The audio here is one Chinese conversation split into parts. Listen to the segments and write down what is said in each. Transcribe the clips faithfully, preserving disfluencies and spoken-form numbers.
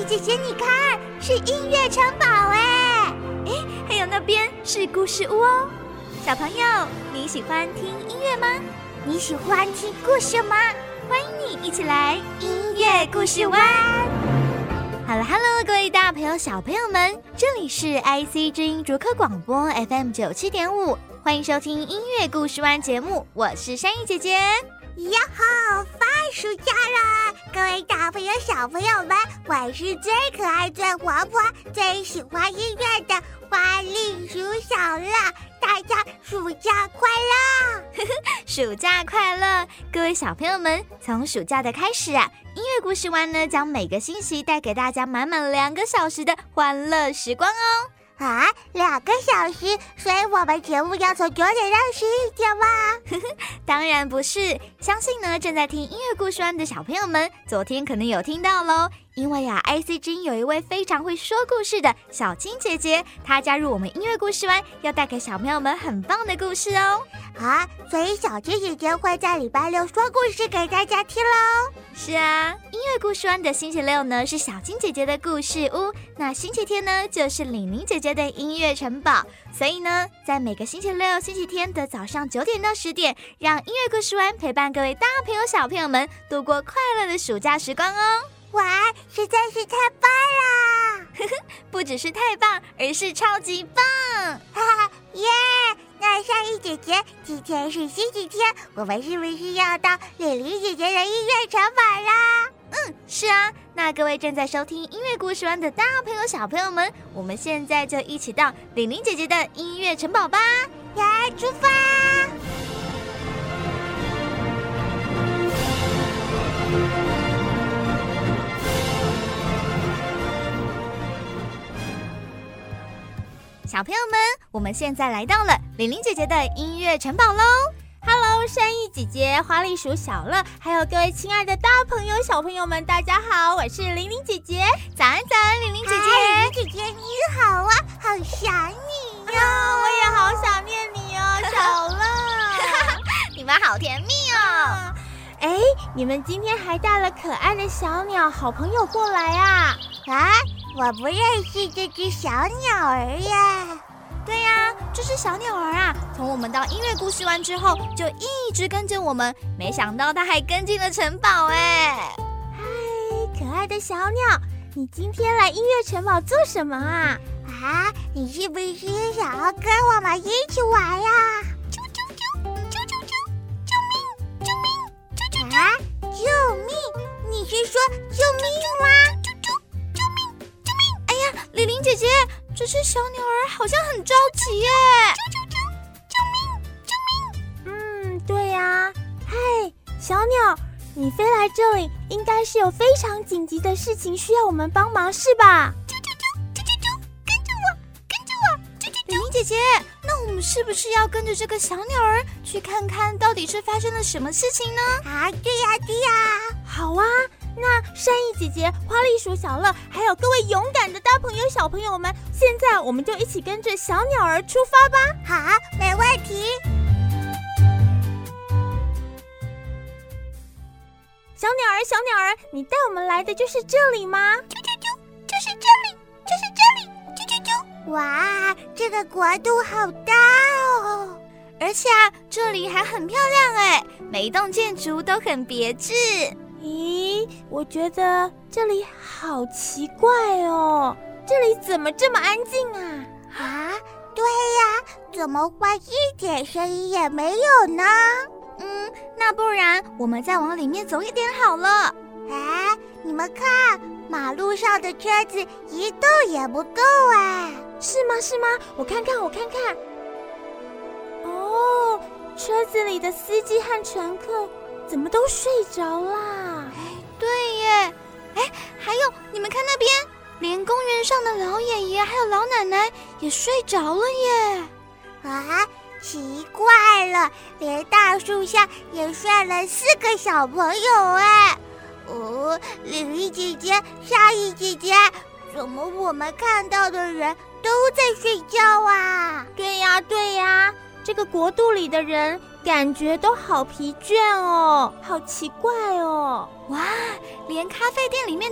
姨姐姐，你看，是音乐城堡哎！ 哎，还有那边是故事屋哦。小朋友，你喜欢听音乐吗？ 你喜欢听故事吗？ 欢迎你一起来音乐故事湾。哈喽哈喽，各位大朋友小朋友们，这里是 I C 之音竹科广播 F M 九七点五，欢迎收听音乐故事湾节目，我是珊姨姐姐。 呀吼，放暑假了！各位大朋友小朋友们，我是最可爱最活泼最喜欢音乐的花栗鼠小乐，大家暑假快乐！ 暑假快乐！各位小朋友们，从暑假的开始啊，音乐故事湾呢将每个星期带给大家满满两个小时的欢乐时光哦。 啊，两个小时，所以我们节目要从九点到十一点吗？ 当然不是，相信呢正在听音乐故事湾的小朋友们，昨天可能有听到咯，因为啊 I C 之音有一位非常会说故事的小青姐姐，她加入我们音乐故事湾，要带给小朋友们很棒的故事哦。 啊，所以小青姐姐会在礼拜六说故事给大家听咯。 是啊，音乐故事湾的星期六呢是小青姐姐的故事屋，那星期天呢就是玲玲姐姐的音乐城堡，所以呢在每个星期六星期天的早上九点到十点，让音乐故事湾陪伴各位大朋友小朋友们度过快乐的暑假时光哦。 哇，实在是太棒啦！ 不只是太棒，而是超级棒！ 哈哈，耶！那珊姨姐姐，今天是星期天，我们是不是要到玲玲姐姐的音乐城堡啦？ 嗯，是啊。那各位正在收听音乐故事湾的大朋友小朋友们，我们现在就一起到玲玲姐姐的音乐城堡吧！ 来，出发！ 小朋友们，我们现在来到了玲玲姐姐的音乐城堡咯。 Hello， 珊姨姐姐、花栗鼠小乐，还有各位亲爱的大朋友、小朋友们，大家好，我是玲玲姐姐。 早安早安，玲玲姐姐。 玲玲姐姐你好啊，好想你哟、 哦！我也好想念你哦，小乐。 你们好甜蜜哦。 哎，你们今天还带了可爱的小鸟好朋友过来啊？ 啊，我不认识这只小鸟儿呀。 对呀、啊，这只小鸟儿啊，从我们到音乐故事湾之后，就一直跟着我们，没想到它还跟进了城堡哎。 嗨，可爱的小鸟，你今天来音乐城堡做什么啊？ 啊，你是不是想要跟我们一起玩呀？ 啾啾啾啾啾啾，救命救命啾啾啾！ 啊，救命！你是说救命吗？ 啾啾救命救命！哎呀，玲玲姐姐。这只小鸟儿好像很着急耶！救救救！救命！救命！ 嗯，对呀、啊。嗨，小鸟，你飞来这里，应该是有非常紧急的事情需要我们帮忙，是吧？ 啾啾啾！啾啾啾！跟着我，跟着我！啾啾啾！玲玲姐姐，那我们是不是要跟着这个小鸟儿去看看到底是发生了什么事情呢？ 啊，对呀、啊、对呀、啊！ 好啊。那珊姨姐姐、花栗鼠小乐，还有各位勇敢的大朋友、小朋友们，现在我们就一起跟着小鸟儿出发吧！ 好，没问题。 小鸟儿，小鸟儿，你带我们来的就是这里吗？ 啾啾啾，就是这里，就是这里，啾啾啾！哇，这个国度好大哦！ 而且啊，这里还很漂亮哎，每一栋建筑都很别致。 咦，我觉得这里好奇怪哦，这里怎么这么安静啊？ 啊，对呀，怎么会一点声音也没有呢？ 嗯，那不然我们再往里面走一点好了。 哎，你们看，马路上的车子一动也不动哎。 是吗？是吗？我看看，我看看。哦，车子里的司机和乘客怎么都睡着啦？ 对耶！哎，还有，你们看那边，连公园上的老爷爷还有老奶奶也睡着了耶！ 啊，奇怪了，连大树下也睡了四个小朋友哎！哦，玲玲姐姐、莎姨姐姐，怎么我们看到的人都在睡觉啊？ 对呀，对呀，这个国度里的人感觉都好疲倦哦，好奇怪哦！ 哇，连咖啡店里面的老板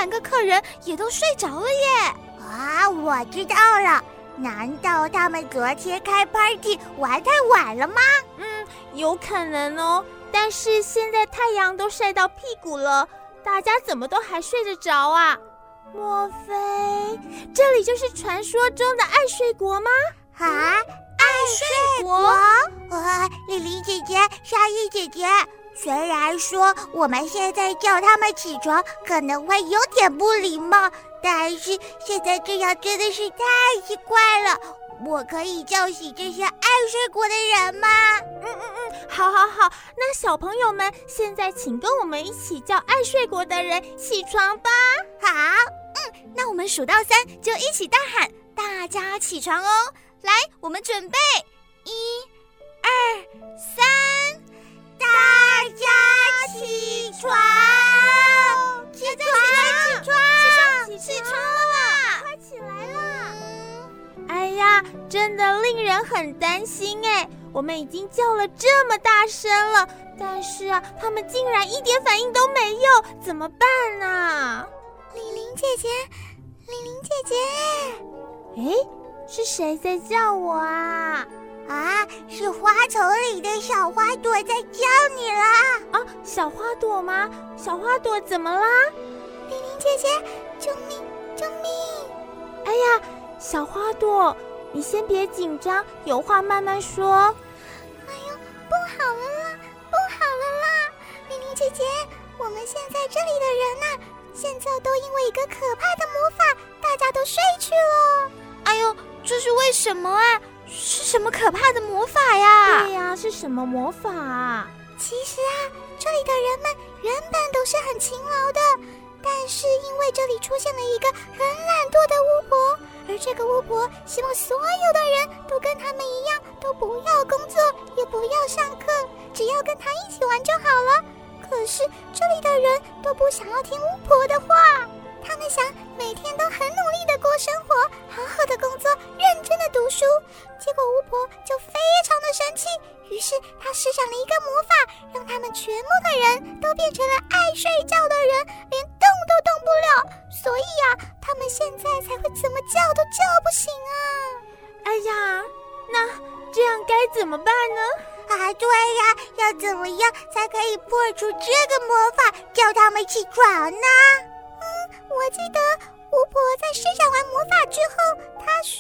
两个客人也都睡着了耶。 啊，我知道了，难道他们昨天开 party 玩太晚了吗？ 嗯，有可能哦。但是现在太阳都晒到屁股了，大家怎么都还睡得着啊？莫非这里就是传说中的爱睡国吗？ 啊，爱睡国？啊，莉莉姐姐、莎莉姐姐，虽然说我们现在叫他们起床可能会有点不礼貌，但是现在这样真的是太奇怪了。我可以叫醒这些爱睡国的人吗？ 嗯嗯嗯，好好好，那小朋友们现在请跟我们一起叫爱睡国的人起床吧。 好， 嗯，那我们数到三就一起大喊，大家起床哦。来，我们准备，一、二、三， 大家起床！起床！起床！ 起床！起床了啦！ 快起来啦！哎呀，真的令人很担心哎！我们已经叫了这么大声了，但是啊，他们竟然一点反应都没有，怎么办啊？ 玲玲姐姐，玲玲姐姐， 哎，是谁在叫我啊？ 啊，是花丛里的小花朵在叫你啦！ 啊，小花朵吗？小花朵怎么啦？ 玲玲姐姐，救命！救命！ 哎呀！小花朵，你先别紧张，有话慢慢说。 哎呦，不好了啦，不好了啦！玲玲姐姐，我们现在这里的人呐、啊，现在都因为一个可怕的魔法，大家都睡去了。 哎呦，这是为什么啊？是什么可怕的魔法呀？ 对呀，是什么魔法啊？ 其实啊，这里的人们原本都是很勤劳的，但是因为这里出现了一个很懒惰的巫婆。而这个巫婆希望所有的人都跟他们一样，都不要工作，也不要上课，只要跟她一起玩就好了。可是这里的人都不想要听巫婆的话，他们想每天都很努力的过生活，好好的工作，认真的读书。结果巫婆就非常的生气，于是她施展了一个魔法，让他们全部的人都变成了爱睡觉的人，连动都动不了。所以啊，他们现在才会怎么叫都叫不醒啊！ 哎呀，那这样该怎么办呢？ 啊，对呀，要怎么样才可以破除这个魔法，叫他们起床呢？嗯，我记得巫婆在施展完魔法之后，她说：“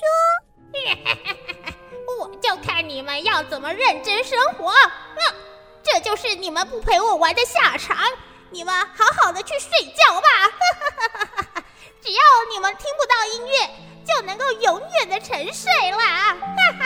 我就看你们要怎么认真生活，嗯，这就是你们不陪我玩的下场。你们好好的去睡觉吧，只要你们听不到音乐，就能够永远的沉睡啦。”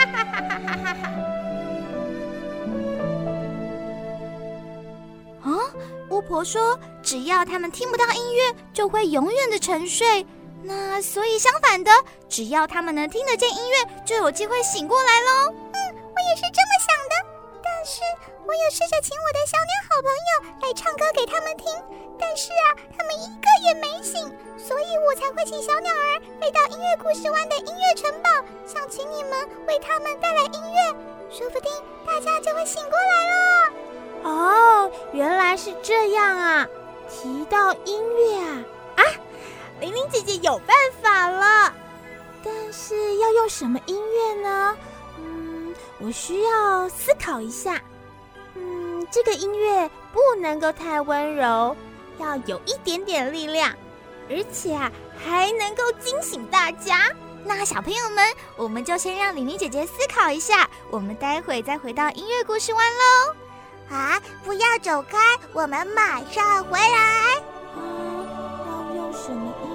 啊，巫婆说只要他们听不到音乐，就会永远的沉睡。那所以相反的，只要他们能听得见音乐，就有机会醒过来咯。 嗯，我也是这么想的。但是我有试着请我的小鸟好朋友来唱歌给他们听，但是啊，他们一个也没醒，所以我才会请小鸟儿飞到音乐故事湾的音乐城堡，想请你们为他们带来音乐，说不定大家就会醒过来了。 哦，原来是这样啊！提到音乐啊，啊，玲玲姐姐有办法了，但是要用什么音乐呢？嗯，我需要思考一下。嗯，这个音乐不能够太温柔，要有一点点力量，而且啊，还能够惊醒大家。 那小朋友们，我们就先让玲玲姐姐思考一下，我们待会再回到音乐故事湾喽。 啊，不要走开，我们马上回来。 嗯，要用什么音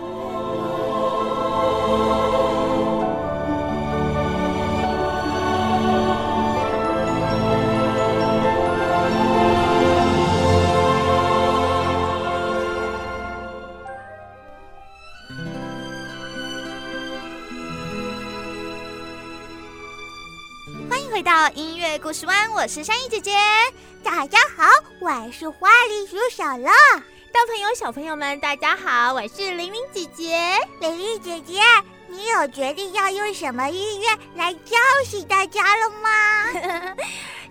欢迎回到音乐故事湾，我是珊姨姐姐。 大家好，我是花栗鼠小乐。 大朋友小朋友们大家好，我是玲玲姐姐。 玲玲姐姐，你有决定要用什么音乐来叫醒大家了吗？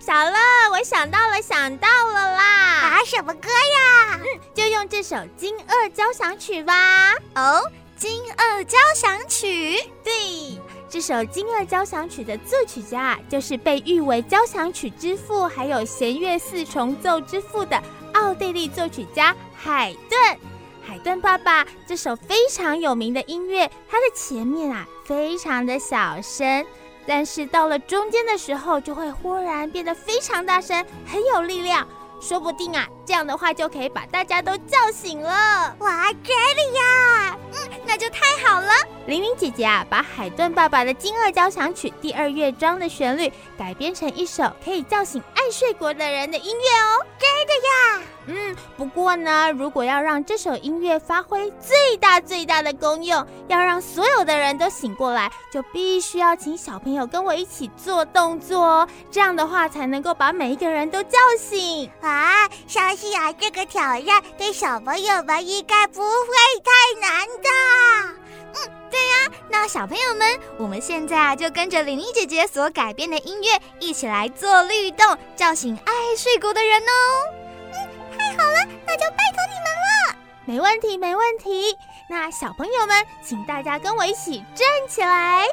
小乐，我想到了，想到了啦！ 啊，什么歌呀？ 嗯，就用这首《惊愕交响曲》吧。 哦，《惊愕交响曲》。 对，这首《惊愕交响曲》的作曲家啊，就是被誉为交响曲之父，还有弦乐四重奏之父的奥地利作曲家海顿。海顿爸爸这首非常有名的音乐，它的前面啊非常的小声，但是到了中间的时候，就会忽然变得非常大声，很有力量。说不定啊，这样的话就可以把大家都叫醒了。 哇，真的呀！ 嗯，那就太好了。 玲玲姐姐啊，把海顿爸爸的《惊愕交响曲》第二乐章的旋律改编成一首可以叫醒爱睡国的人的音乐哦。 真的呀？ 嗯，不过呢，如果要让这首音乐发挥最大最大的功用，要让所有的人都醒过来，就必须要请小朋友跟我一起做动作哦，这样的话才能够把每一个人都叫醒。 啊，相信啊，这个挑战对小朋友们应该不会太难的。 嗯，对呀，那小朋友们，我们现在啊就跟着玲玲姐姐所改编的音乐，一起来做律动，叫醒爱睡国的人哦。 嗯，太好了，那就拜托你们了。 没问题，没问题。那小朋友们，请大家跟我一起站起来。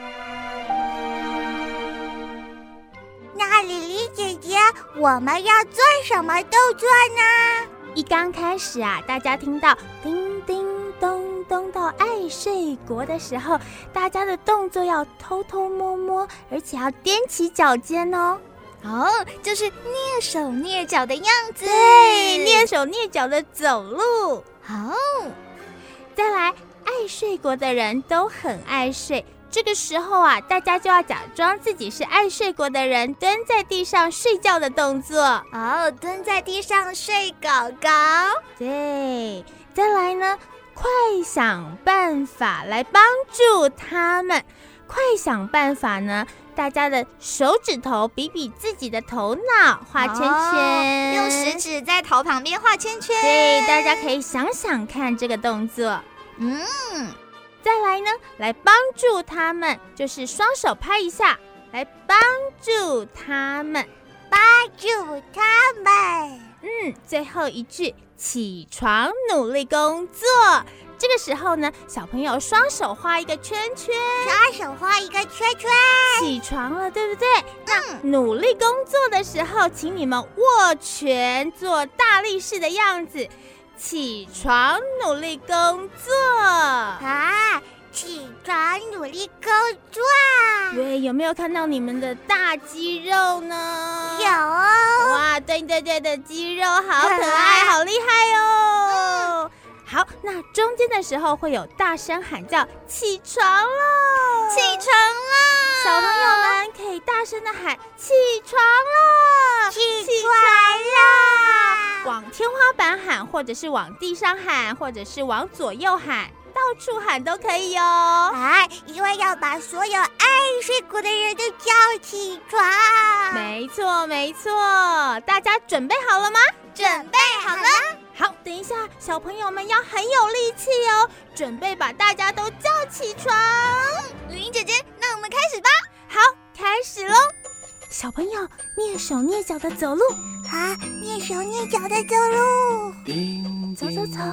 那玲玲姐姐，我们要做什么动作呢？ 一刚开始啊，大家听到叮叮咚咚到爱睡国的时候，大家的动作要偷偷摸摸，而且要踮起脚尖哦。 哦，就是蹑手蹑脚的样子。 对，蹑手蹑脚的走路。 好， 再来，爱睡国的人都很爱睡。这个时候啊，大家就要假装自己是爱睡国的人，蹲在地上睡觉的动作。 哦，蹲在地上睡狗狗。 对，再来呢，快想办法来帮助他们。快想办法呢，大家的手指头比比自己的头脑，画圈圈， 哦，用食指在头旁边画圈圈。 对，大家可以想想看这个动作。 嗯。 再来呢，来帮助他们，就是双手拍一下，来帮助他们， 帮助他们。 嗯，最后一句，起床努力工作。这个时候呢，小朋友双手画一个圈圈， 双手画一个圈圈， 起床了，对不对？那努力工作的时候，请你们握拳做大力士的样子。起床努力工作啊！起床努力工作。 对，有没有看到你们的大肌肉呢？ 有。 哇，对对对的肌肉好可爱，好厉害哦！嗯，好，那中间的时候会有大声喊叫起床了， 起床了， 小朋友们可以大声的喊起床了， 起床了， 往天花板喊，或者是往地上喊，或者是往左右喊，到处喊都可以哦。 啊，因为要把所有爱睡国的人都叫起床。 没错没错，大家准备好了吗？ 准备好了。 好，等一下，小朋友们要很有力气哦，准备把大家都叫起床。 玲玲姐姐，那我们开始吧。 好，开始咯。小朋友蹑手蹑脚的走路啊，蹑手蹑脚的走路， 走走走，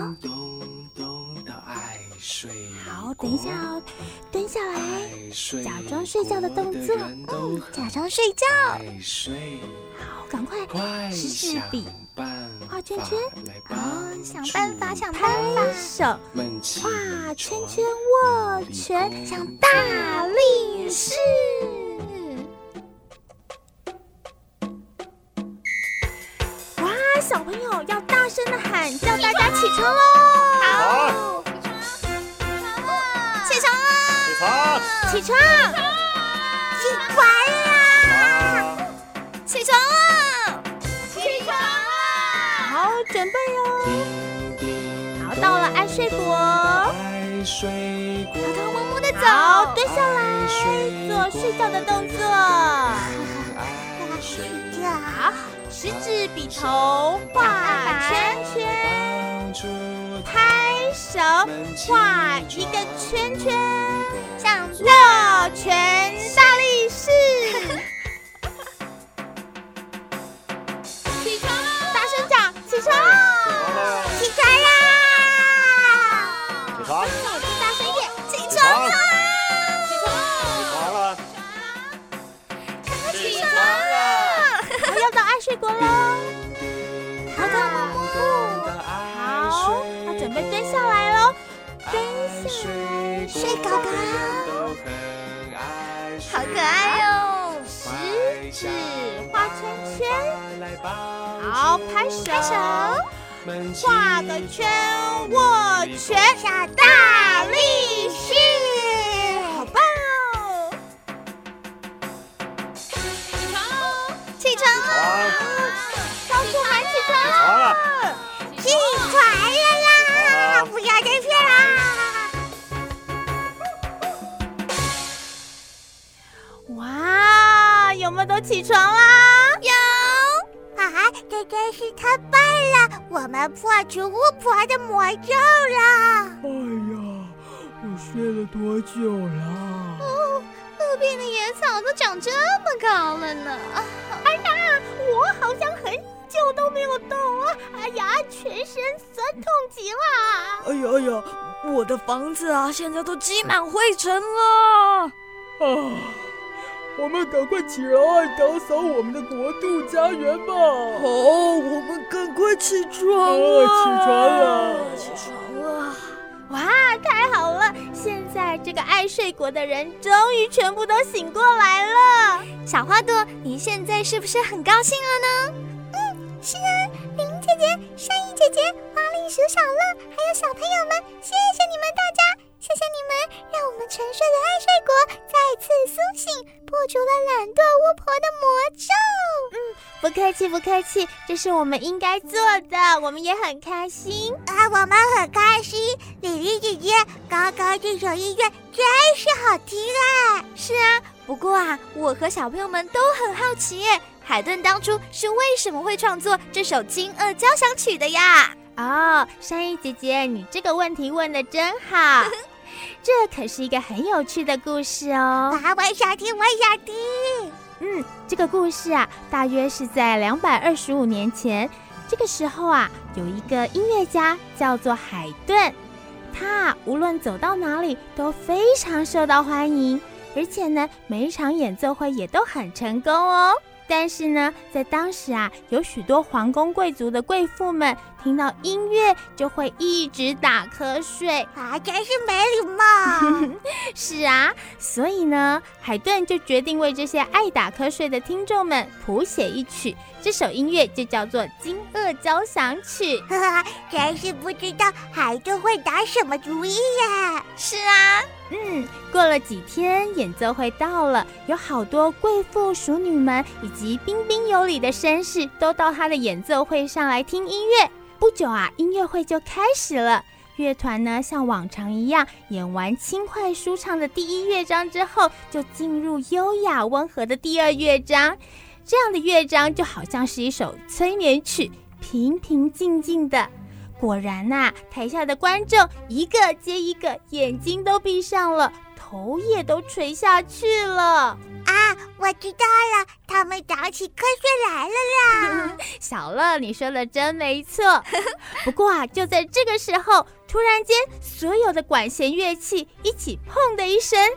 好，等一下哦，蹲下来，假装睡觉的动作， 嗯，假装睡觉。 好，赶快，食指比画圈圈， 哦，想办法，想办法， 拍手，画圈圈，握拳，像大力士。哇，小朋友要大声的喊，叫大家起床喽！ 好，起床了， 起床，起床， 起床啦！ 起床了， 起床了！ 好，准备哦。好，到了爱睡国， 偷偷摸摸的走， 好，蹲下来，做睡觉的动作。好，食指比头画圈圈，拍手画一个圈圈，像握拳大力士。 大声一点， 起床了！ 起床！ 起床了！ 起床了！ 我要到爱睡国喽！好的，好，要准备蹲下来喽，蹲下来， 睡高高， 好可爱哦！ 食指画圈圈，好，拍手， 拍手， 画个圈，握拳， 下大力士， 好棒哦！ 起床了！ 小鼠们起床起床了！ 起床了啦！不要再骗啦！ 哇，有没有都起床啦？ 有。 啊，这真是太棒了！我们破除巫婆的魔咒了！ 哎呀，我睡了多久了？ 哦，路边的野草都长这么高了呢！ 哎呀，我好像很久都没有动了，哎呀，全身酸痛极了。 哎呀哎呀，我的房子啊，现在都积满灰尘了。啊，我们赶快起来打扫我们的国度家园吧！好，我们赶快起床啊！起床了，起床了！ 哇，太好了！现在这个爱睡国的人终于全部都醒过来了。 小花朵，你现在是不是很高兴了呢？ 嗯，是啊，玲玲姐姐、善意姐姐、花栗鼠小乐，还有小朋友们，谢谢你们大家，谢谢你们，让我们沉睡的爱睡国再次苏醒，破除了懒惰巫婆的魔咒。 不客气，不客气，这是我们应该做的，我们也很开心。 啊，我们很开心，玲玲姐姐，刚刚这首音乐真是好听哎！ 是啊，不过啊，我和小朋友们都很好奇耶，海顿当初是为什么会创作这首惊愕交响曲的呀？ 哦，善意姐姐，你这个问题问得真好。这可是一个很有趣的故事哦。 啊，我想听，我想听。 嗯，这个故事啊，大约是在两百二十五年前。这个时候啊，有一个音乐家叫做海顿，他啊，无论走到哪里都非常受到欢迎，而且呢，每一场演奏会也都很成功哦。但是呢，在当时啊，有许多皇宫贵族的贵妇们听到音乐就会一直打瞌睡啊，真是没礼貌。 是啊，所以呢，海顿就决定为这些爱打瞌睡的听众们谱写一曲，这首音乐就叫做《惊愕交响曲》。 呵呵，真是不知道海顿会打什么主意呀！ 是啊， 嗯，过了几天，演奏会到了，有好多贵妇淑女们以及彬彬有礼的绅士都到他的演奏会上来听音乐。不久啊，音乐会就开始了。乐团呢，像往常一样演完轻快舒畅的第一乐章之后，就进入优雅温和的第二乐章。这样的乐章就好像是一首催眠曲，平平静静的。果然啊，台下的观众一个接一个，眼睛都闭上了，头也都垂下去了。 啊，我知道了，他们打起瞌睡来了啦！ 小乐，你说的真没错。不过啊，就在这个时候，突然间，所有的管弦乐器一起砰的一声，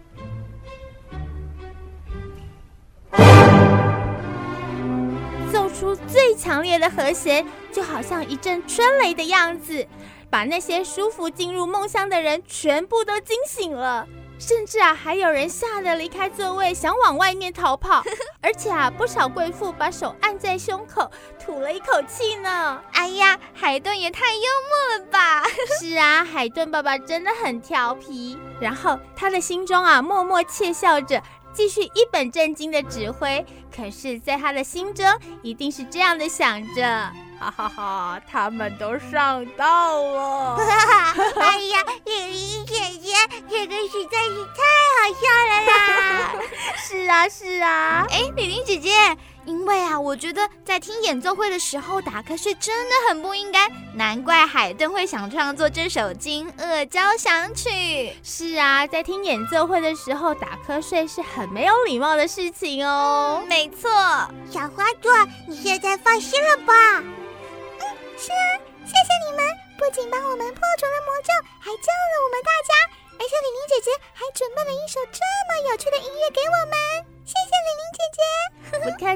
奏出最强烈的和弦，就好像一阵春雷的样子，把那些舒服进入梦乡的人全部都惊醒了。甚至啊，还有人吓得离开座位，想往外面逃跑。而且啊，不少贵妇把手按在胸口，吐了一口气呢。 哎呀，海顿也太幽默了吧！ 是啊，海顿爸爸真的很调皮。然后他的心中啊，默默窃笑着，继续一本正经的指挥。可是，在他的心中，一定是这样的想着：哈哈哈，他们都上当了。 哎呀，玲玲姐姐，这个实在是太好笑了啦！ 是啊，是啊。 哎，玲玲姐姐，因为啊，我觉得在听演奏会的时候打瞌睡真的很不应该，难怪海顿会想创作这首《惊愕交响曲》。 是啊，在听演奏会的时候打瞌睡是很没有礼貌的事情哦。 嗯、没错， 小花朵，你现在放心了吧？嗯，是啊，谢谢你们，不仅帮我们破除了魔咒，还救了我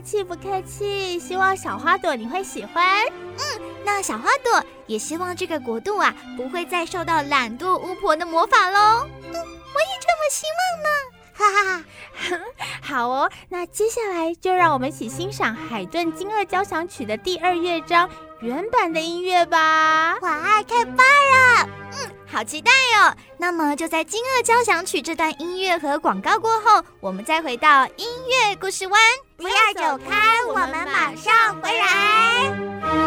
气不客气，希望小花朵你会喜欢。 嗯，那小花朵也希望这个国度啊不会再受到懒惰巫婆的魔法咯。嗯，我也这么希望呢。 哈哈哈，好哦，那接下来就让我们一起欣赏海顿金二交响曲的第二乐章原版的音乐吧。 哇，太棒了！ 嗯，好期待哦。那么就在金二交响曲这段音乐和广告过后，我们再回到音乐故事湾。 不要走开，我们马上回来。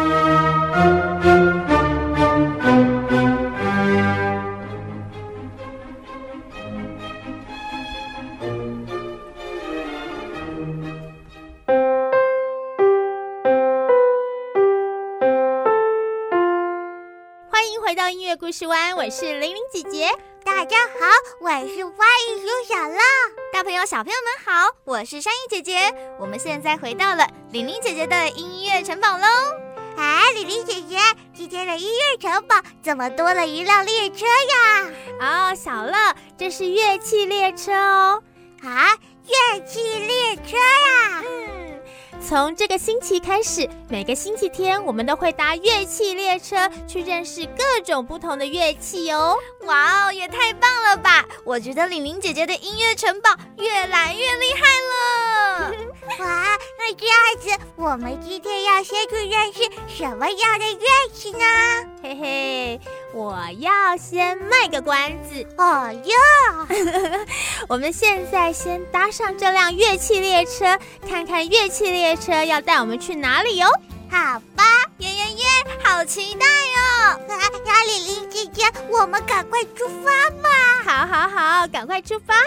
回到音乐故事湾，我是玲玲姐姐。 大家好，我是花艺鼠小乐。 大朋友小朋友们好，我是山艺姐姐。我们现在回到了玲玲姐姐的音乐城堡咯。 哎，玲玲姐姐，今天的音乐城堡怎么多了一辆列车呀？ 哦，小乐，这是乐器列车哦。 啊，乐器列车呀？ 嗯，从这个星期开始，每个星期天我们都会搭乐器列车去认识各种不同的乐器哦。 哇哦，也太棒了吧！我觉得玲玲姐姐的音乐城堡越来越厉害了。 哇，那这样子，我们今天要先去认识什么样的乐器呢？ 嘿嘿，我要先卖个关子。 哦哟， 我们现在先搭上这辆乐器列车，看看乐器列车要带我们去哪里哟。 好吧， 耶耶耶，好期待哦！ 那玲玲姐姐，我们赶快出发吧！ 好好好，赶快出发！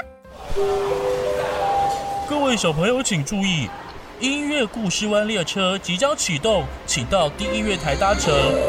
各位小朋友请注意，音乐故事湾列车即将启动，请到第一月台搭乘。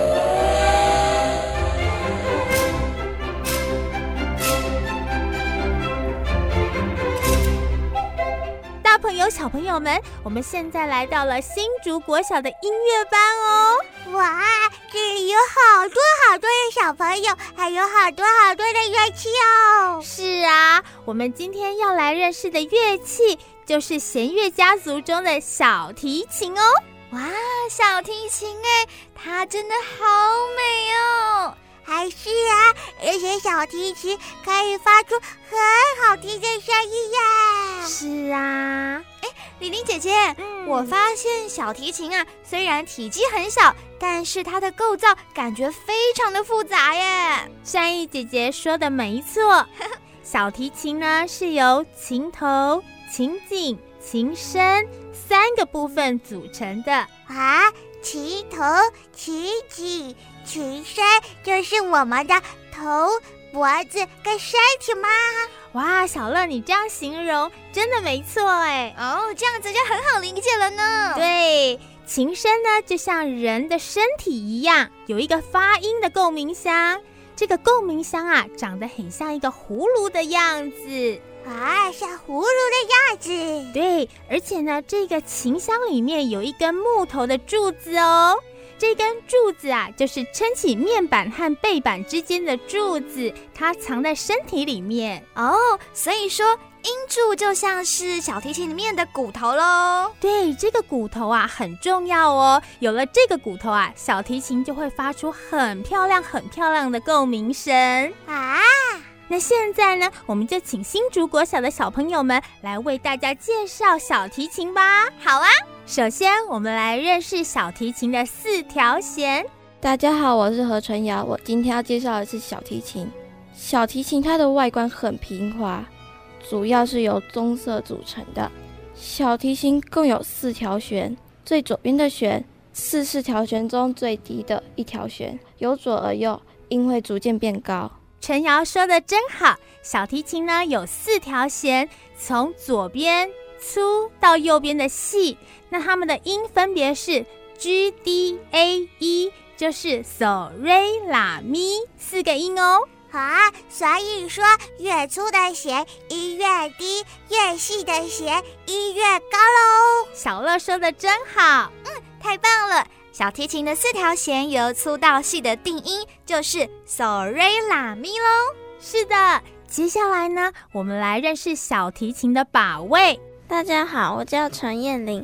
大朋友小朋友们，我们现在来到了新竹国小的音乐班哦。 哇，这里有好多好多的小朋友，还有好多好多的乐器哦。 是啊，我们今天要来认识的乐器就是弦乐家族中的小提琴哦。 哇，小提琴哎，它真的好美哦。 还是啊，而且小提琴可以发出很好听的声音耶。 是啊， 哎，玲玲姐姐，嗯，我发现小提琴啊，虽然体积很小，但是它的构造感觉非常的复杂耶。 善意姐姐说的没错，小提琴呢是由琴头、琴颈、琴身三个部分组成的啊。琴头、琴颈、琴身，就是我们的头、脖子跟身体吗？ 哇，小乐，你这样形容真的没错哎。 哦，这样子就很好理解了呢。 对，琴身呢就像人的身体一样，有一个发音的共鸣箱。这个共鸣箱啊，长得很像一个葫芦的样子。 啊，像葫芦的样子。 对，而且呢，这个琴箱里面有一根木头的柱子哦。这根柱子啊，就是撑起面板和背板之间的柱子，它藏在身体里面哦。所以说，音柱就像是小提琴里面的骨头咯。 对，这个骨头啊很重要哦。有了这个骨头啊，小提琴就会发出很漂亮、很漂亮的共鸣声啊。 那现在呢，我们就请新竹国小的小朋友们来为大家介绍小提琴吧。 好啊， 首先我们来认识小提琴的四条弦。 大家好，我是何纯瑶，我今天要介绍的是小提琴。小提琴它的外观很平滑，主要是由棕色组成的。小提琴共有四条弦，最左边的弦是四条弦中最低的一条弦，由左而右，音会逐渐变高。 陈瑶说的真好，小提琴呢有四条弦，从左边粗到右边的细，那它们的音分别是 G D A E， 就是嗦瑞拉咪四个音哦。 啊，所以说越粗的弦音越低，越细的弦音越高喽。 小乐说的真好， 嗯，太棒了。小提琴的四条弦由粗到细的定音就是嗦瑞拉咪咯。 是的，接下来呢，我们来认识小提琴的把位。 大家好，我叫陈燕玲，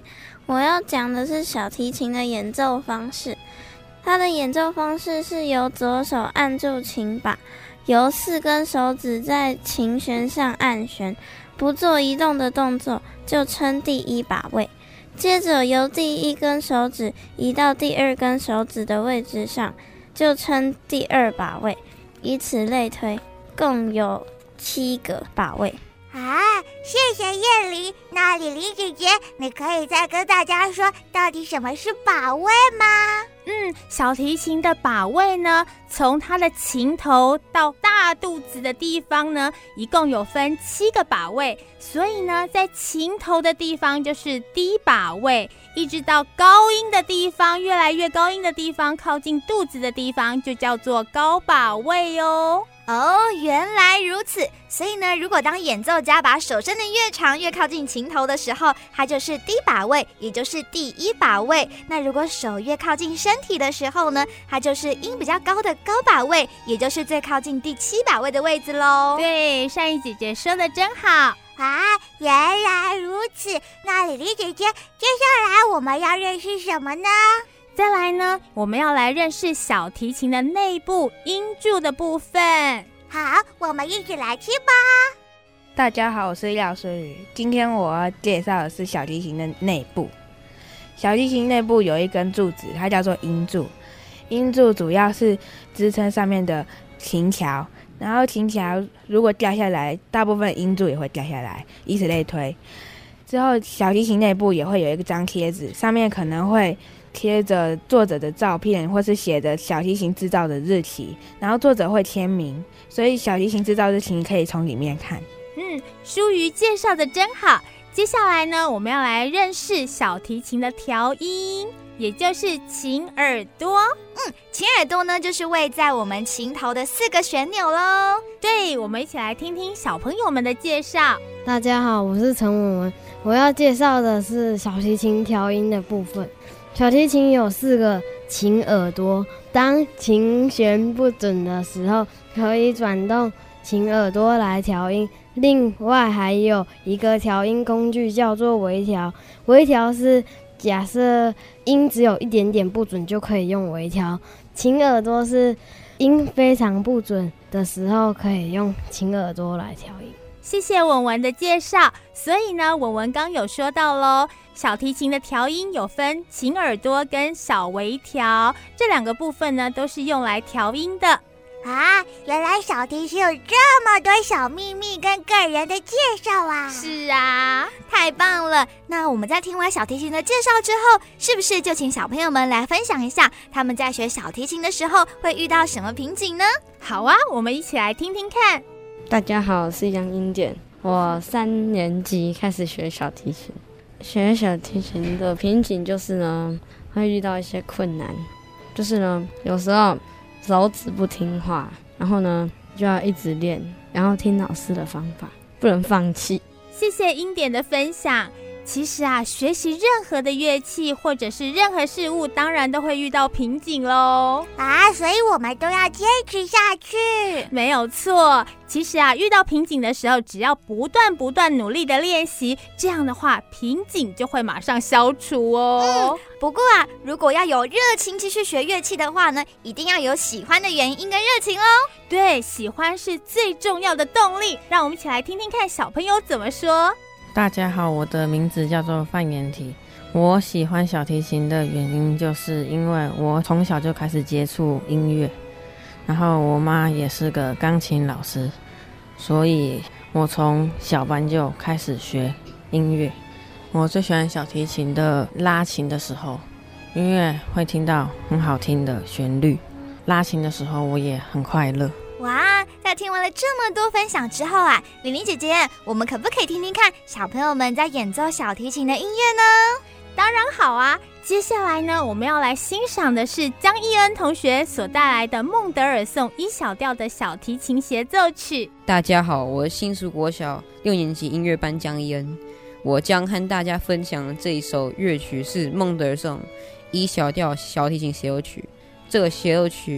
我要讲的是小提琴的演奏方式。它的演奏方式是由左手按住琴把，由四根手指在琴弦上按弦，不做移动的动作，就称第一把位。接着由第一根手指移到第二根手指的位置上，就称第二把位，以此类推，共有七个把位。 啊，谢谢燕玲。那李玲姐姐，你可以再跟大家说，到底什么是把位吗？ 嗯，小提琴的把位呢，从它的琴头到大肚子的地方呢，一共有分七个把位。所以呢，在琴头的地方就是低把位，一直到高音的地方，越来越高音的地方，靠近肚子的地方就叫做高把位哦。 哦，原来如此。所以呢，如果当演奏家把手伸得越长，越靠近琴头的时候，它就是低把位，也就是第一把位。那如果手越靠近身体的时候呢，它就是音比较高的高把位，也就是最靠近第七把位的位置咯。 对，善意姐姐说的真好啊，原来如此。那李丽姐姐，接下来我们要认识什么呢？ 再来呢，我们要来认识小提琴的内部音柱的部分。 好，我们一起来听吧。 大家好，我是廖顺宇。今天我要介绍的是小提琴的内部。小提琴内部有一根柱子，它叫做音柱。音柱主要是支撑上面的琴桥，然后琴桥如果掉下来，大部分音柱也会掉下来，以此类推。之后，小提琴内部也会有一张贴纸，上面可能会贴着作者的照片，或是写着小提琴制造的日期，然后作者会签名，所以小提琴制造日期你可以从里面看。 嗯，舒瑜介绍的真好。接下来呢，我们要来认识小提琴的调音，也就是琴耳朵。 嗯，琴耳朵呢，就是位在我们琴头的四个旋钮咯。 对，我们一起来听听小朋友们的介绍。 大家好，我是陈文文，我要介绍的是小提琴调音的部分。小提琴有四个琴耳朵，当琴弦不准的时候，可以转动琴耳朵来调音。另外还有一个调音工具叫做微调，微调是假设音只有一点点不准就可以用微调，琴耳朵是音非常不准的时候可以用琴耳朵来调音。 谢谢文文的介绍。所以呢，文文刚有说到咯，小提琴的调音有分琴耳朵跟小微调，这两个部分呢都是用来调音的。 啊，原来小提琴有这么多小秘密跟个人的介绍啊！ 是啊，太棒了。那我们在听完小提琴的介绍之后，是不是就请小朋友们来分享一下他们在学小提琴的时候会遇到什么瓶颈呢？ 好啊，我们一起来听听看。 大家好，我是杨英典，我三年级开始学小提琴。学小提琴的瓶颈就是呢，会遇到一些困难，就是呢，有时候手指不听话，然后呢就要一直练，然后听老师的方法，不能放弃。 谢谢英典的分享。其实啊，学习任何的乐器或者是任何事物，当然都会遇到瓶颈咯。 啊，所以我们都要坚持下去。 没有错。其实啊，遇到瓶颈的时候，只要不断不断努力的练习，这样的话瓶颈就会马上消除哦。 嗯，不过啊，如果要有热情继续学乐器的话呢，一定要有喜欢的原因跟热情哦。 对，喜欢是最重要的动力。让我们一起来听听看小朋友怎么说。 大家好，我的名字叫做范延提。我喜欢小提琴的原因就是因为我从小就开始接触音乐，然后我妈也是个钢琴老师，所以我从小班就开始学音乐。我最喜欢小提琴的拉琴的时候，因为会听到很好听的旋律，拉琴的时候我也很快乐。 哇，在听完了这么多分享之后啊，玲玲姐姐，我们可不可以听听看小朋友们在演奏小提琴的音乐呢？ 当然好啊。接下来呢，我们要来欣赏的是江一恩同学所带来的孟德尔颂一小调的小提琴协奏曲。 大家好，我是新竹国小六年级音乐班江一恩，我将和大家分享的这一首乐曲是孟德尔颂一小调小提琴协奏曲。这个协奏曲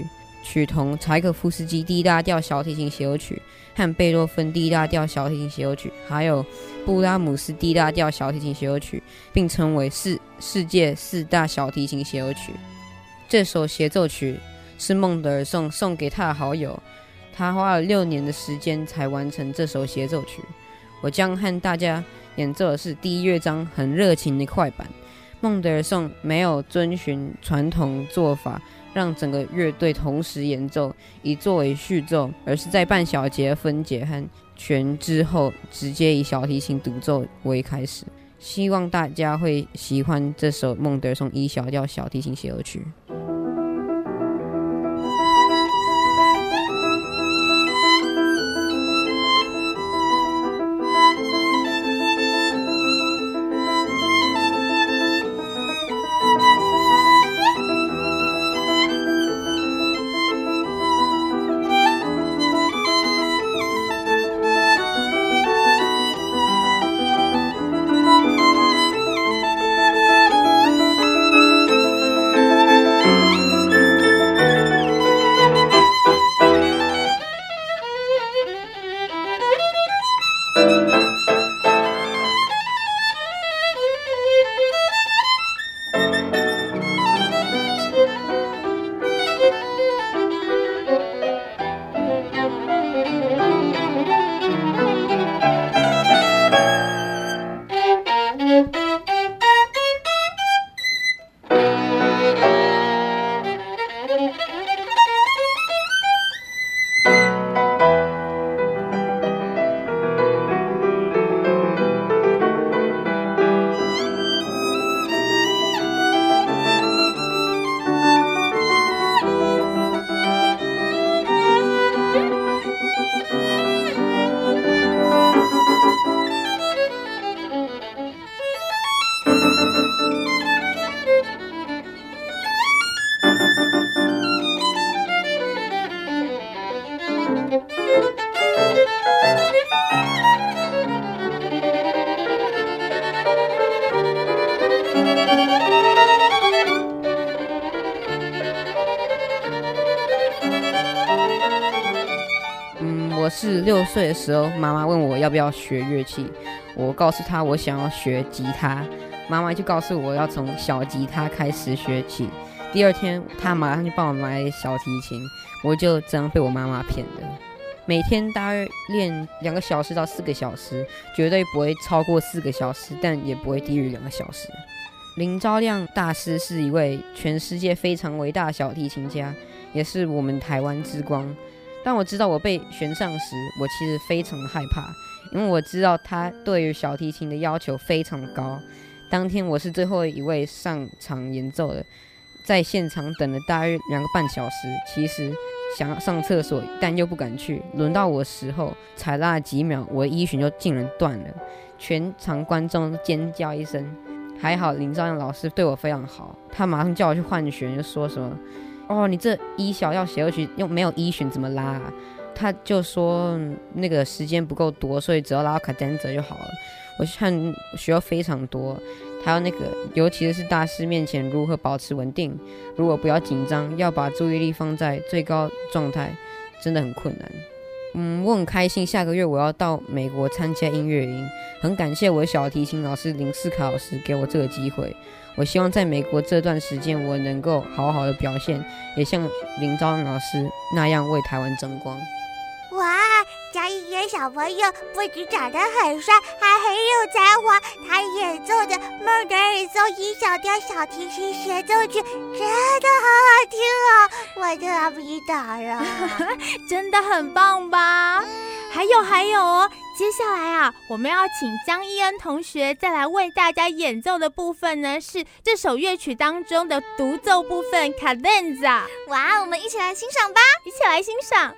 曲同柴可夫斯基 D 大调小提琴协奏曲和贝多芬 D 大调小提琴协奏曲，还有布拉姆斯 D 大调小提琴协奏曲，并称为世世界四大小提琴协奏曲。这首协奏曲是孟德尔颂送给他的好友，他花了六年的时间才完成这首协奏曲。我将和大家演奏的是第一乐章很热情的快板。孟德尔颂没有遵循传统做法让整个乐队同时演奏以作为序奏，而是在半小节分解和全之后直接以小提琴独奏为开始。希望大家会喜欢这首孟德尔颂 E 小调小提琴协奏曲。我是六岁的时候，妈妈问我要不要学乐器，我告诉她我想要学吉他，妈妈就告诉我要从小吉他开始学起。第二天，她马上就帮我买了小提琴，我就这样被我妈妈骗的。每天大约练两个小时到四个小时，绝对不会超过四个小时，但也不会低于两个小时。林昭亮大师是一位全世界非常伟大的小提琴家，也是我们台湾之光。当我知道我被选上时，我其实非常的害怕，因为我知道他对于小提琴的要求非常高。当天我是最后一位上场演奏的，在现场等了大约两个半小时，其实想上厕所但又不敢去。轮到我时候，才拉了几秒，我的一弦就竟然断了，全场观众尖叫一声。还好林昭亮老师对我非常好，他马上叫我去换弦，就说什么哦，你这一小调协奏曲用没有一弦怎么拉啊？他就说那个时间不够多，所以只要拉到 cadenza 就好了。我看学到非常多，还有那个尤其是大师面前如何保持稳定，如果不要紧张，要把注意力放在最高状态，真的很困难。嗯，我很开心，下个月我要到美国参加音乐营，很感谢我的小提琴老师林世凯老师给我这个机会。我希望在美国这段时间，我能够好好的表现，也像林昭亮老师那样为台湾争光。 哇，嘉义野小朋友不仅长得很帅，还很有才华。他演奏的孟德尔颂一小调小提琴协奏曲真的好好听哦，我都要迷倒了。 真的很棒吧？嗯、还有还有哦，接下来啊，我们要请江一恩同学再来为大家演奏的部分呢，是这首乐曲当中的独奏部分 cadenza。 哇，我们一起来欣赏吧， 一起来欣赏。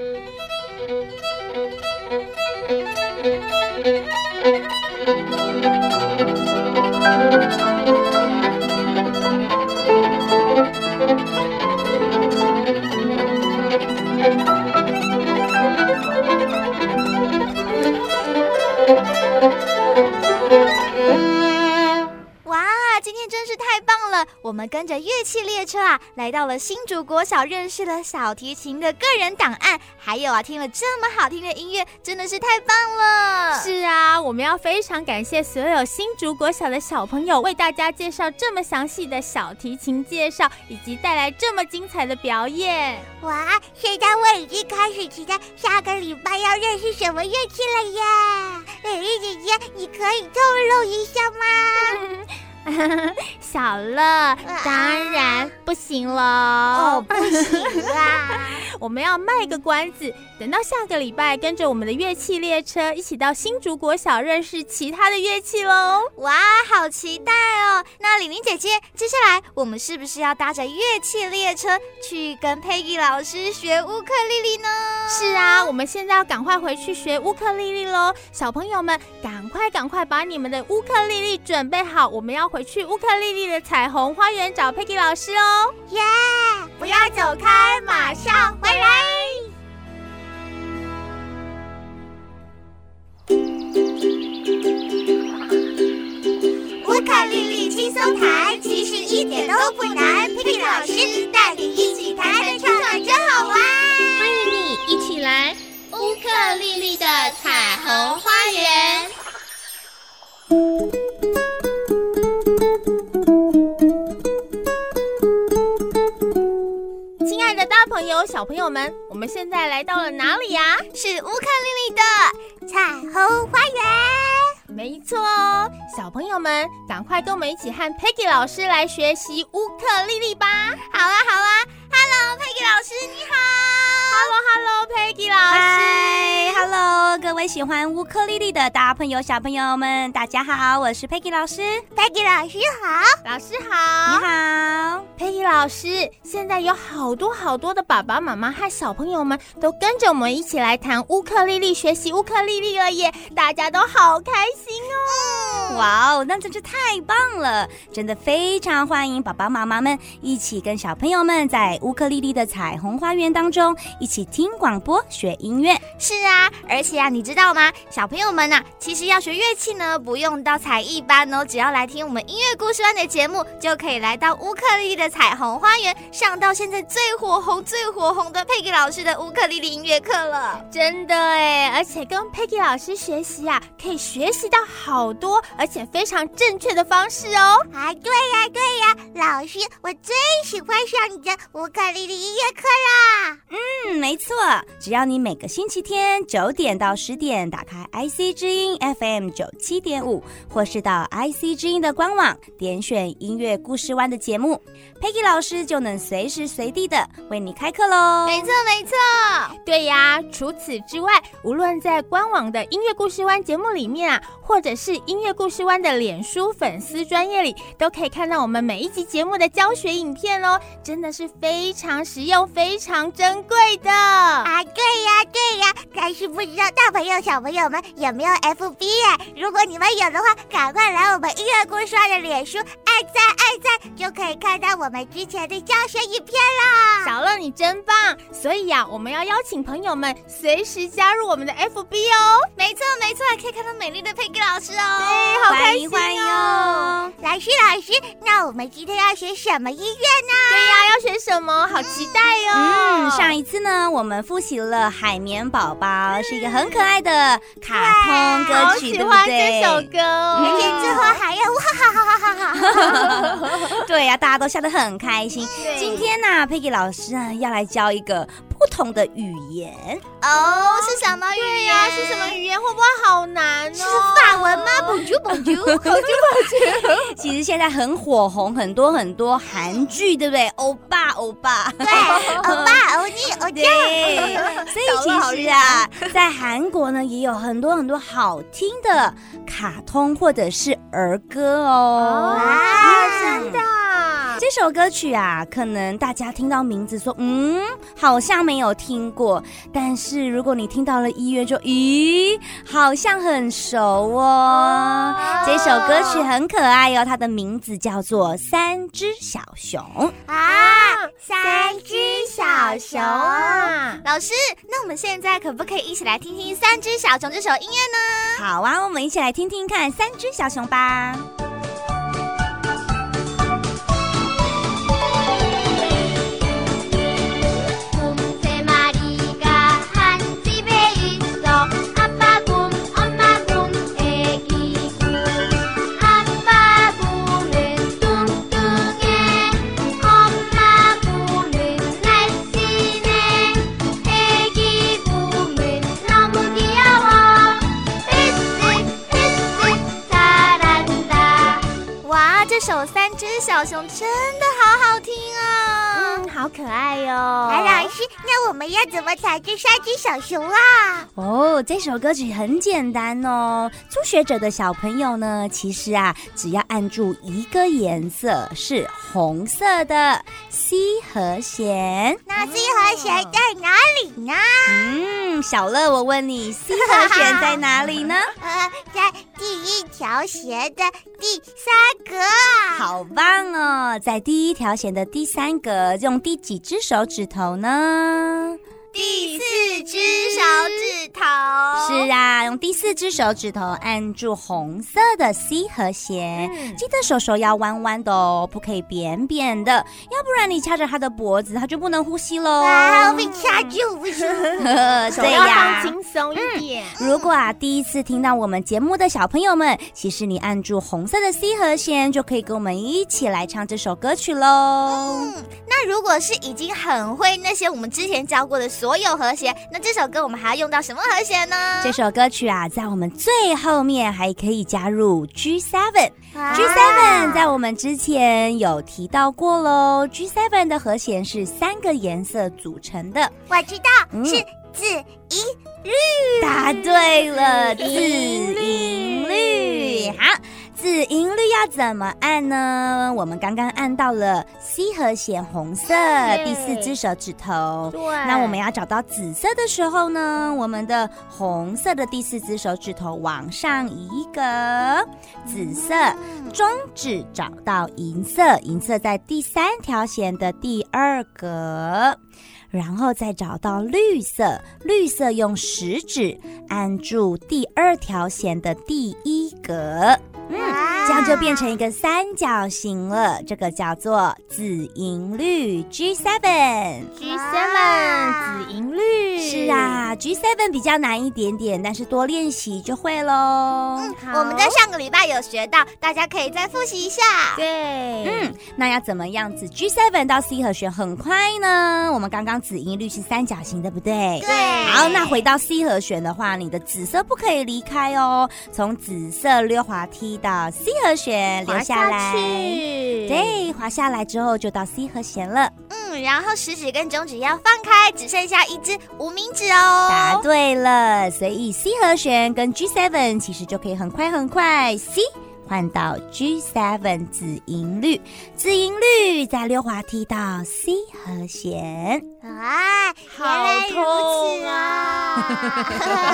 我们跟着乐器列车啊，来到了新竹国小，认识了小提琴的个人档案，还有啊，听了这么好听的音乐，真的是太棒了。 是啊，我们要非常感谢所有新竹国小的小朋友，为大家介绍这么详细的小提琴介绍，以及带来这么精彩的表演。 哇，现在我已经开始期待下个礼拜要认识什么乐器了呀！美丽姐姐，你可以透露一下吗？ 小乐，当然不行了。 哦，不行啦！ 我们要卖个关子，等到下个礼拜，跟着我们的乐器列车一起到新竹国小认识其他的乐器喽！ 哇，好期待哦！那李玲姐姐，接下来我们是不是要搭着乐器列车去跟佩吉老师学乌克丽丽呢？ 是啊，我们现在要赶快回去学乌克丽丽喽！小朋友们，赶快赶快把你们的乌克丽丽准备好，我们要回去乌克丽丽的彩虹花园找佩吉老师哦！ 耶！不要走开，马上回来。乌克丽丽轻松弹，其实一点都不难。佩吉老师带你一起弹弹唱唱，真好玩。 欢迎你一起来乌克丽丽的彩虹花园。 亲爱的大朋友小朋友们，我们现在来到了哪里呀？ 是乌克丽丽的彩虹花园。 没错哦，小朋友们，赶快跟我们一起和 Peggy 老师来学习乌克丽丽吧！ 好啊，好啊 ，Hello Peggy 老师，你好 ！Hello Hello Peggy 老师， 嗨 ，Hello 各位喜欢乌克丽丽的大朋友小朋友们，大家好，我是 Peggy 老师。 Peggy 老师好， 老师好， 你好 ，Peggy 老师。现在有好多好多的爸爸妈妈和小朋友们都跟着我们一起来弹乌克丽丽，学习乌克丽丽了耶！大家都好开心哦！ 哇哦，那真是太棒了！真的非常欢迎爸爸妈妈们一起跟小朋友们在乌克丽丽的彩虹花园当中一起听广播学音乐。 是啊，而且啊，你知道吗？小朋友们啊，其实要学乐器呢，不用到才艺班哦，只要来听我们音乐故事班的节目，就可以来到乌克丽丽的彩虹花园，上到现在最火红、最火红的佩吉老师的乌克丽丽音乐课了。 真的哎，而且跟佩吉老师学习啊，可以学习到好多，而且非常正确的方式哦。 啊，对呀，对呀，老师，我最喜欢上你的乌克丽丽音乐课啦。 嗯，没错，只要你每个星期天九点到十点打开 I C 之音 F M 九七点五，或是到 I C 之音的官网点选音乐故事湾的节目，佩吉老师就能随时随地的为你开课喽。 没错，没错， 对呀。除此之外，无论在官网的音乐故事湾节目里面啊，或者是音乐故事湾的脸书粉丝专页里，都可以看到我们每一集节目的教学影片哦，真的是非常实用、非常珍贵的啊！对呀，对呀，但是不知道大朋友、小朋友们有没有 F B 呀？如果你们有的话，赶快来我们音乐故事湾的脸书按赞按赞，就可以看到我们之前的教学影片啦。 小乐，你真棒！所以呀、啊，我们要邀请朋友们随时加入我们的 F B 哦。 没错，没错，可以看到美丽的佩吉老师哦。 对，好开心哦！ 欢迎哦！ 老师，老师，那我们今天要学什么音乐呢？ 对呀，要学什么？好期待哦！ 嗯，上一次呢，我们复习了《海绵宝宝》，是一个很可爱的卡通歌曲，对不对？ 好喜欢这首歌哦！ 而且最后还要哇哈哈哈哈哈！ 对呀、啊，大家都笑得很开心。今天呢、啊，佩吉老师啊要来教一个不同的语言哦，是什么语言呀、啊？是什么语言？会不会好难哦？ 是法文吗？bonjour bonjour bonjour。其实现在很火红，很多很多韩剧，对不对？欧巴欧巴， 对，欧巴欧尼欧对。所以其实啊，在韩国呢，也有很多很多好听的卡通或者是儿歌哦。 啊，真的。 这首歌曲啊，可能大家听到名字说，嗯，好像没有听过，但是如果你听到了音乐就咦，好像很熟哦。这首歌曲很可爱哦，它的名字叫做《三只小熊》 啊，三只小熊啊！ 老师，那我们现在可不可以一起来听听《三只小熊》这首音乐呢？ 好啊，我们一起来听听看《三只小熊》吧。 这首《三只小熊》真的好好听啊！ 嗯，好可爱哟、哦。 哎，老师，那我们要怎么采这三只小熊啊？ 哦，这首歌曲很简单哦。初学者的小朋友呢，其实啊，只要按住一个颜色是红色的 C 和弦。 那 C 和弦在哪里呢？ 嗯，小乐，我问你 ，C 和弦在哪里呢？ 呃，在第一条弦的第三格。 好棒哦，在第一条弦的第三格，用第几只手指头呢？ 第四只手指头。 是啊，用第四只手指头按住红色的 C 和弦、嗯、记得手手要弯弯的哦，不可以扁扁的，要不然你掐着他的脖子他就不能呼吸咯。 啊，我被掐住不行手要放轻松一点、 嗯、如果啊第一次听到我们节目的小朋友们，其实你按住红色的 C 和弦就可以跟我们一起来唱这首歌曲咯。 嗯，那如果是已经很会那些我们之前教过的所有和弦，那这首歌我们还要用到什么和弦呢？ 这首歌曲啊，在我们最后面还可以加入 G 七、啊、G 七 在我们之前有提到过咯。 G 七 的和弦是三个颜色组成的。 我知道、嗯、是紫银绿。 答对了，紫银绿。好，紫银绿要怎么按呢？我们刚刚按到了 C 和弦红色第四只手指头， 对， 那我们要找到紫色的时候呢，我们的红色的第四只手指头往上移一个，紫色，中指找到银色，银色在第三条弦的第二格，然后再找到绿色，绿色用食指按住第二条弦的第一格，嗯，这样就变成一个三角形了，这个叫做紫银绿 G 七 G 七 紫银绿。 是啊， G 七 比较难一点点，但是多练习就会咯。 嗯，我们在上个礼拜有学到，大家可以再复习一下。 对， 嗯，那要怎么样子 G 七 到 C 和弦很快呢？我们刚刚紫银绿是三角形，对不对？ 对。 好，那回到 C 和弦的话，你的紫色不可以离开哦，从紫色溜滑梯到 C 和弦溜下来，对，滑下来之后就到 C 和弦了。 嗯，然后食指跟中指要放开，只剩下一只无名指哦。 答对了，所以 C 和弦跟 G 七 其实就可以很快很快 C换到 G 七 紫银绿，紫银绿再溜滑梯到 C 和弦。 啊，原来如此啊！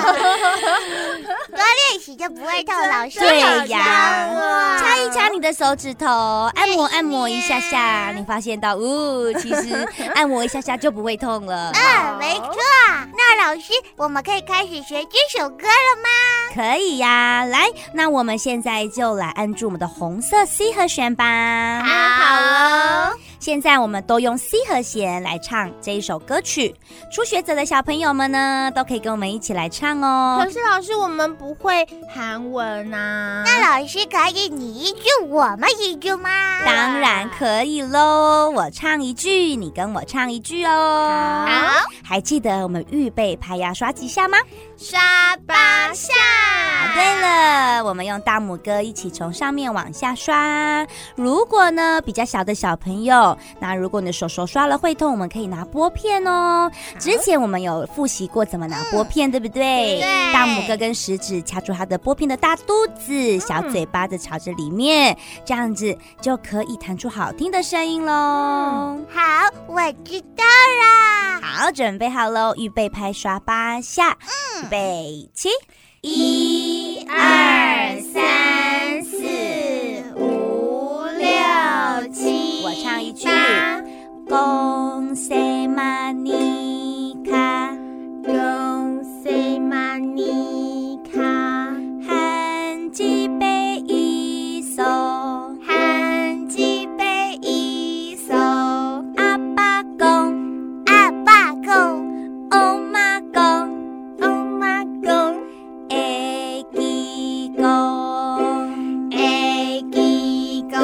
多练习就不会痛，老师对呀，掐一掐你的手指头，按摩按摩一下下，你发现到，哦，其实按摩一下下就不会痛了。 嗯，没错。那老师，我们可以开始学这首歌了吗？ 可以呀，来，那我们现在就来按住我们的红色 C 和弦吧。 好了， 现在我们都用 C 和弦来唱这一首歌曲，初学者的小朋友们呢，都可以跟我们一起来唱哦。 可是老师，我们不会韩文啊。 那老师可以你一句我们一句吗？ 当然可以咯，我唱一句，你跟我唱一句哦。 好， 还记得我们预备拍要刷几下吗？ 刷八下。 对了，我们用大拇哥一起从上面往下刷。如果呢比较小的小朋友哦。那如果你的手手刷了会痛，我们可以拿拨片哦。之前我们有复习过怎么拿拨片，嗯、对不对？ 对。 大拇哥跟食指掐住它的拨片的大肚子，小嘴巴的朝着里面，这样子就可以弹出好听的声音喽。 嗯、好，我知道啦。 好，准备好喽，预备拍刷八下，嗯、预备起， 一二三四五六七， 我唱一句，恭喜马尼卡， 恭喜马尼卡， 喊几杯一首， 喊几杯一首， 阿爸公， 阿爸公， 欧妈公， 欧妈公， 会记公， 会记公，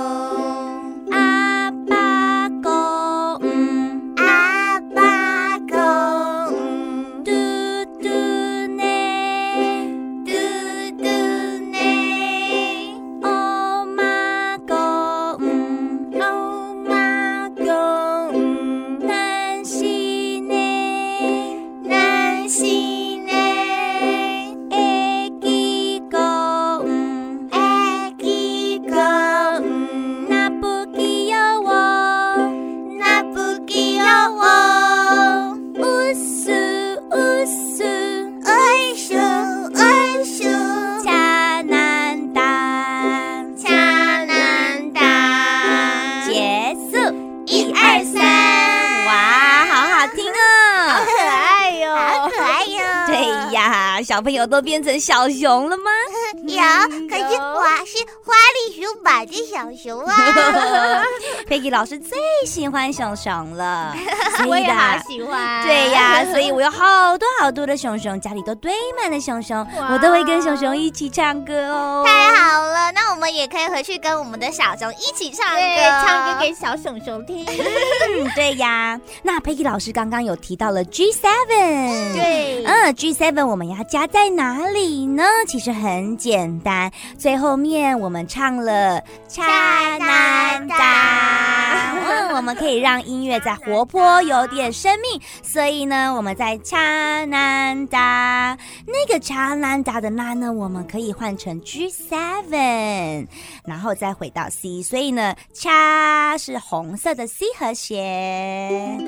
阿爸公， 阿爸公， 嘟嘟呢， 嘟嘟呢， 欧妈公， 欧妈公， 南西呢， 南西呢， 会记公， 会记公， 那不记有我， 那不记有我， 乌苏乌苏， 二叔二叔， 恰南达， 恰南达， 结束， 一二三， 哇，好好听哦， 好可爱哟， 好可爱哟。 对呀，小朋友都变成小熊了吗？ 有，可是我是花栗鼠版的小熊啊。 佩奇老师最喜欢熊熊了， 我也好喜欢。 对呀，所以我有好多好多的熊熊，家里都堆满了熊熊，我都会跟熊熊一起唱歌哦。 太好了，那我们也可以回去跟我们的小熊一起唱歌， 对，唱歌给小熊熊听。 嗯，对呀。那佩奇老师刚刚有提到了 G 七， 对， 嗯 ，G 七我们要加在哪里呢？其实很简单，最后面我们唱了恰南达，嗯，我们可以让音乐再活泼，有点生命，所以呢，我们在恰南达那个恰南达的那呢，我们可以换成 G 七，然后再回到 C， 所以呢，恰是红色的 C 和弦，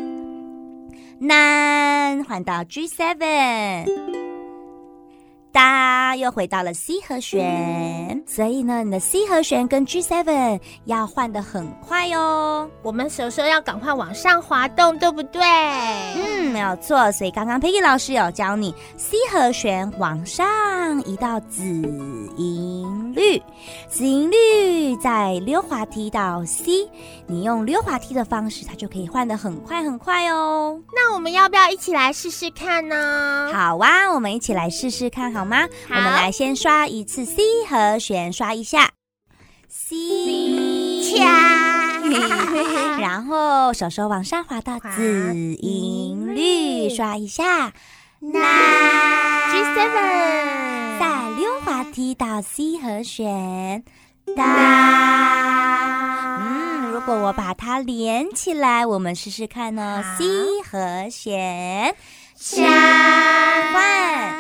南换到 G 七。哒，又回到了 C 和弦，所以呢，你的 C 和弦跟 G 七 要换得很快哦。 我们手手要赶快往上滑动，对不对？ 嗯，没有错。所以刚刚 Peggy 老师有教你 C 和弦往上移到子音律，子音律再溜滑梯到 C， 你用溜滑梯的方式，它就可以换得很快很快哦。 那我们要不要一起来试试看呢？ 好啊，我们一起来试试看好吗？我们来先刷一次 C 和弦，刷一下 C 恰，然后手手往上滑到子音律，刷一下那 G 七， 再溜滑梯到 C 和弦哒。嗯，如果我把它连起来，我们试试看哦。C 和弦恰，换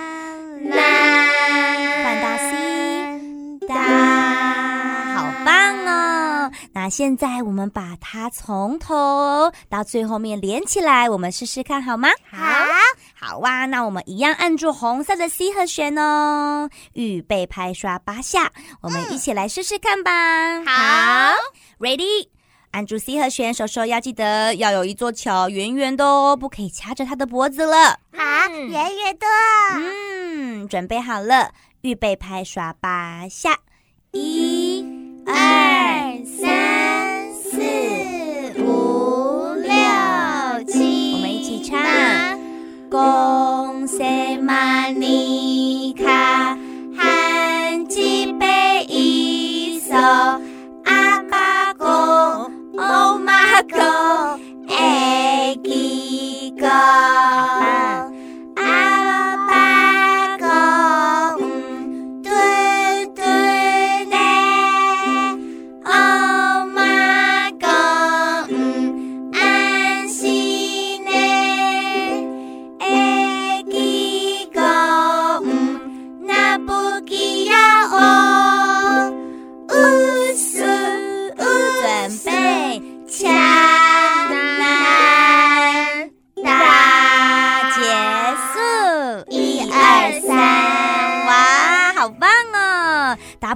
换到 C 哒，好棒哦！那现在我们把它从头到最后面连起来，我们试试看好吗？ 好， 好哇！那我们一样按住红色的 C 和弦哦，预备拍刷八下，我们一起来试试看吧。 好 ，Ready。按住 C 和弦，手手要记得要有一座桥，圆圆的哦，不可以掐着它的脖子了。 好，圆圆的。 嗯，准备好了，预备拍刷八下，一、 二、三、四、五、六、七， 我们一起唱。恭喜马尼卡，喊几杯一首，阿爸公。Oh my god， 会记公，阿爸公，嘟嘟呢 ，Oh my god，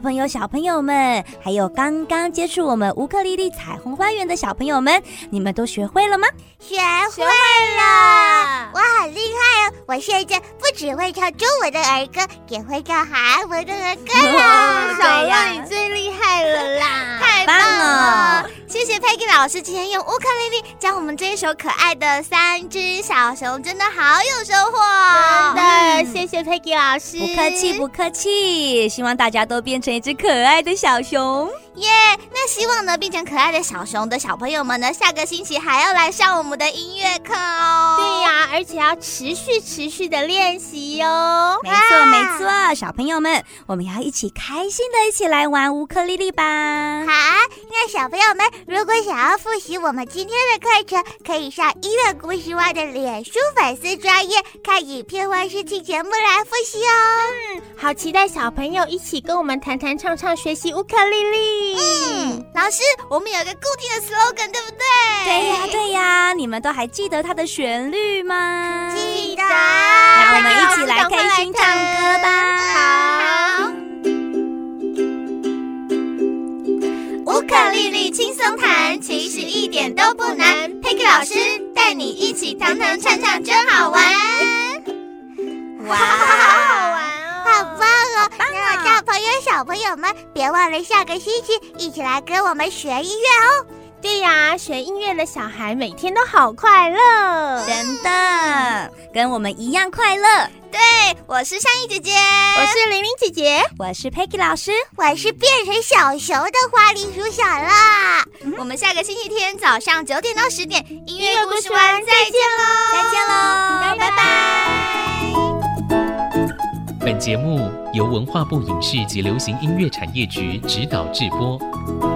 朋友、小朋友们，还有刚刚接触我们乌克丽丽彩虹花园的小朋友们，你们都学会了吗？ 学会了，我很厉害哦！我现在不只会唱中文的儿歌，也会唱韩文的儿歌了。 小乐，你最厉害了啦！ 太棒了！谢谢 Peggy 老师今天用乌克丽丽教我们这一首可爱的《三只小熊》，真的好有收获。 真的，谢谢 Peggy 老师。 不客气，不客气。希望大家都变成一只可爱的小熊。 耶！ yeah, 那希望呢，变成可爱的小熊的小朋友们呢，下个星期还要来上我们的音乐课哦。 对呀、啊，而且要持续持续的练习哟。 没错没错，小朋友们，我们要一起开心的一起来玩乌克丽丽吧。 好，那小朋友们如果想要复习我们今天的课程，可以上音乐故事蛙的脸书粉丝专页看影片或是听节目来复习哦。 嗯，好期待小朋友一起跟我们弹弹唱唱学习乌克丽丽。 嗯，老师，我们有个固定的 slogan， 对不对？ 对呀，对呀，你们都还记得它的旋律吗？ 记得。 那我们一起来开心唱歌吧。 好。乌克丽丽轻松弹，其实一点都不难。Peggy 老师带你一起弹弹唱唱，真好玩。 哇， 好好玩哦，好棒哦！那大朋友、小朋友们，别忘了下个星期一起来跟我们学音乐哦。 对呀，学音乐的小孩每天都好快乐， 真的，跟我们一样快乐。 对，我是善意姐姐， 我是玲玲姐姐， 我是 Peggy 老师， 我是变成小熊的花栗鼠小乐。 嗯、我们下个星期天早上九点到十点，音乐故事湾再见喽， 再见喽， 拜拜。 本节目由文化部影视及流行音乐产业局指导制播。